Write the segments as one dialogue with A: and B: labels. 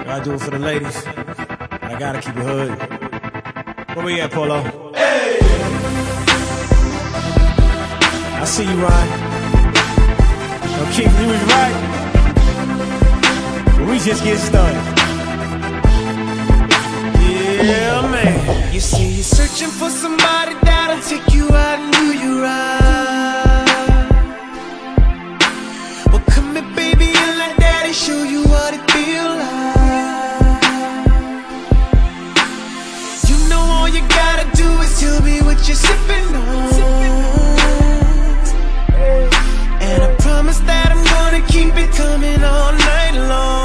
A: Gotta do it for the ladies. But I gotta keep it hood. Where we at, Polo? Hey! I see you, Ryan. Yo, Keith, you was right. But we just get started. Yeah, man.
B: You see, you're searching for somebody that'll take you out and do you right. Well, come here, baby, and let daddy show you what it feels like. You know all you gotta do is tell me what you're sipping on. And I promise that I'm gonna keep it coming all night long.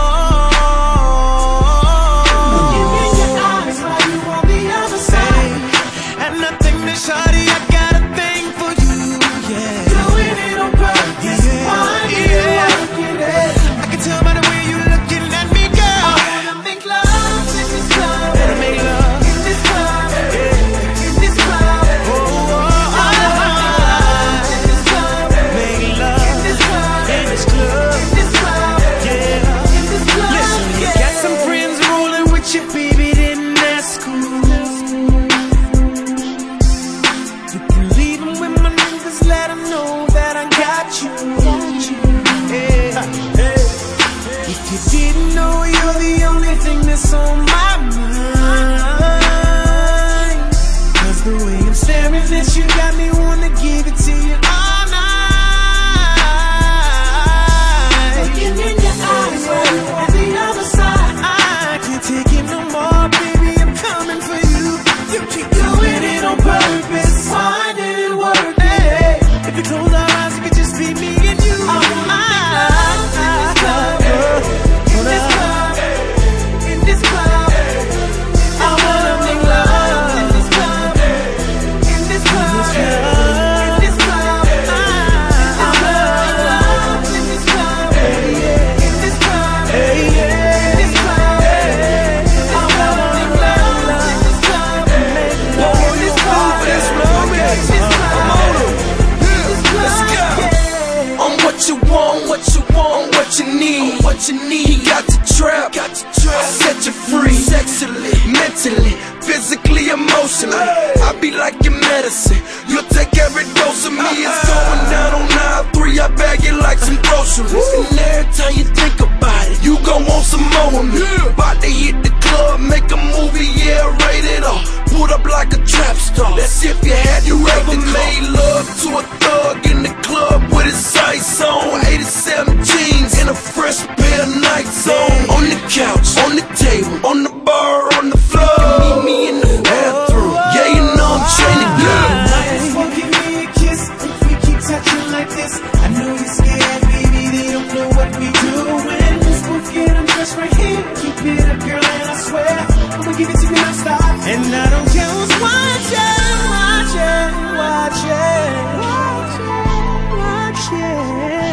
B: Shawty, I got a thing for you, yeah. Doing it on purpose, why do you work it? I can tell by the way you looking at me, girl. I wanna make love in this club. Better make love in this club, yeah. In this club, oh, oh, oh. I wanna make love in this club. Make love in this club, in this club, in this club, yeah. In this club, listen, you got some friends rolling with you, baby, then that's cool. Let them know that I got you. Yeah. If you didn't know, you're the only thing that's on my mind. 'Cause the way I'm staring at you got me wanna give it to you all night. Looking in your eyes while you on the other side. I can't take it no more, baby, I'm coming for you. You keep doing it on purpose. Why did it work? If you close our eyes, it could just be me and you. I wanna make love in this club, in this club, in this club. I wanna make love in this club, in this club, in this club. I wanna make love in this club, in this club, in this club. I wanna make love in this club, in this club, in this club.
C: Let's go. I'm what you want, what you want, what you need. What you need. He got the trap, I set you free. Sexually, mentally, physically, emotionally. I be like your medicine. You'll take every dose of me. It's going down on 9-3. I bag it like some groceries. And every time you think about it, you gon' want some more of me. About to hit the club, make a movie, yeah, rated R. Put up like a trap star. That's if you had you ever made love to a thug in the club with his sights on. 87 jeans and a fresh pair of Nikes on. On the couch, on the table, on the bar, on the floor. You meet me in the bathroom. Yeah, you know I'm trying to get.
B: Just won't give me a kiss if we keep touching like this. I know you're scared, baby, they don't know what we doing. Let's both get undressed right here. Keep it up, girl, and I swear I'ma give it to you non-stop. And I don't care who's watching, watching, watching, watching, watching.